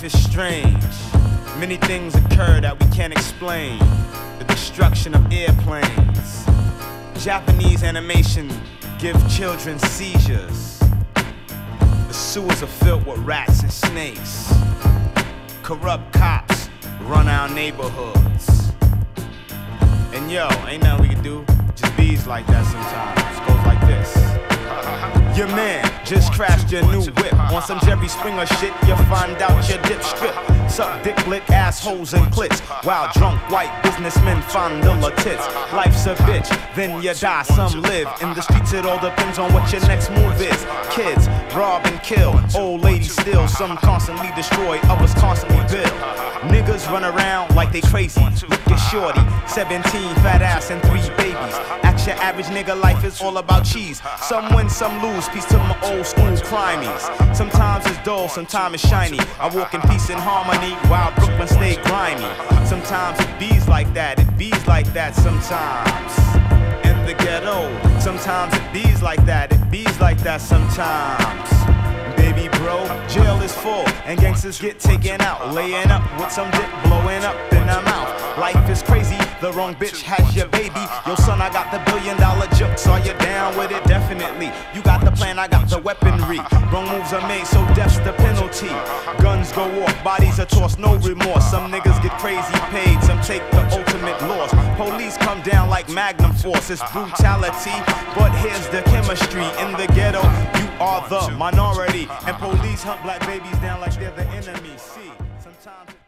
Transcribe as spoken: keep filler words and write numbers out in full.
life is strange. Many things occur that we can't explain. The destruction of airplanes. Japanese animation give children seizures. The sewers are filled with rats and snakes. Corrupt cops run our neighborhoods. And yo, ain't nothing we can do. Just bees like that sometimes. It goes like this. Your man just crashed your new whip. On some Jerry Springer shit, you find out your dip strip. Suck dick, lick assholes and clits, while drunk white businessmen fondle her tits. Life's a bitch, then you die, some live. In the streets it all depends on what your next move is. Kids rob and kill, old ladies steal. Some constantly destroy, others constantly build. Niggas run around like they crazy. Look at shorty, seventeen, fat ass and three babies. Act your average nigga, life is all about cheese. Some win, some lose, peace to my old school crimies. Sometimes it's dull, sometimes it's shiny. I walk in peace and harmony while Brooklyn stay grimy. Sometimes it bees like that, it bees like that sometimes. In the ghetto, sometimes it bees like that, it bees like that sometimes. Baby bro, jail is full and gangsters get taken out. Laying up with some dick blowing up in their mouth. Life is crazy, the wrong bitch has your baby. Yo son, I got the billion dollar jokes, are you down with it? Definitely, you got the plan, I got the weaponry. Wrong moves are made, so death's the penalty. Guns go off, bodies are tossed, no remorse. Some niggas get crazy paid, some take the ultimate loss. Police come down like Magnum Force, it's brutality. But here's the chemistry, in the ghetto, you are the minority. And police hunt black babies down like they're the enemy. See, sometimes